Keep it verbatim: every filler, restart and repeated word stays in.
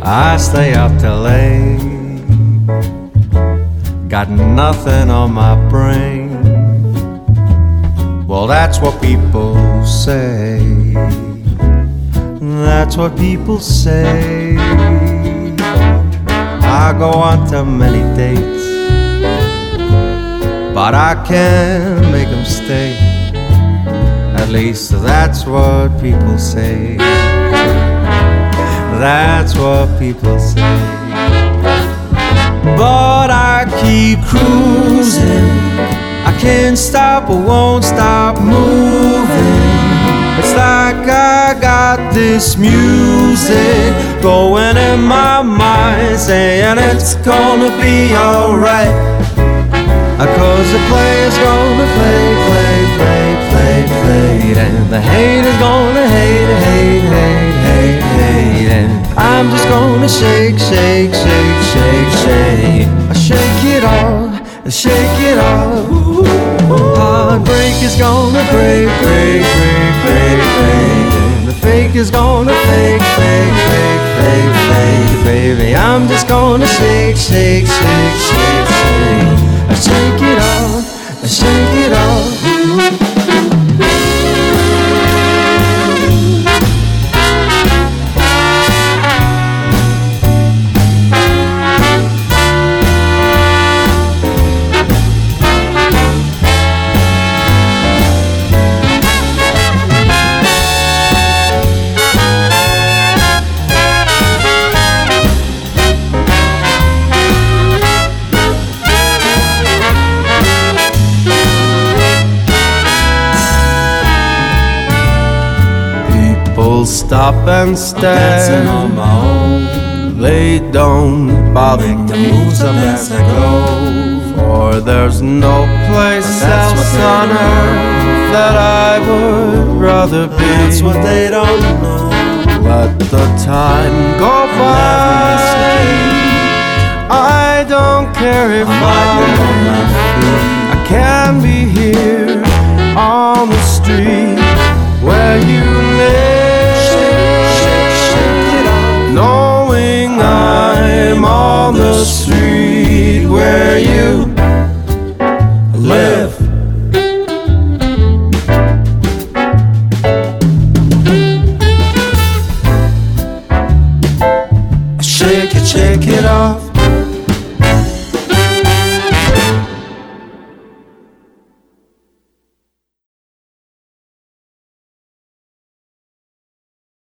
I stay up till late, got nothing on my brain. Well, that's what people say. That's what people say. I go on to many dates, but I can't make them stay. At least that's what people say. That's what people say. But I keep cruising, I can't stop, I won't stop moving. It's like I got this music going in my mind, saying it's gonna be alright. Cause the player's gonna play, play, play, play, play, and the haters gonna hate, hate, hate, hate, hate, and I'm just gonna shake, shake, shake, shake, shake. I shake it off, I shake it off. Heartbreak is gonna break, break, break, break, break, and the fake is gonna fake, fake, fake, fake, fake, baby. I'm just gonna shake, shake, shake, shake, shake. I shake it off, I shake it off. Stop and stare on my own. They don't bother to move them as I go, for there's no place else on earth that I would rather be. That's what they don't know. Let the time go by, I don't care if I, I can be here on the street where you live, knowing I'm on the street where you live. Shake it, shake it off.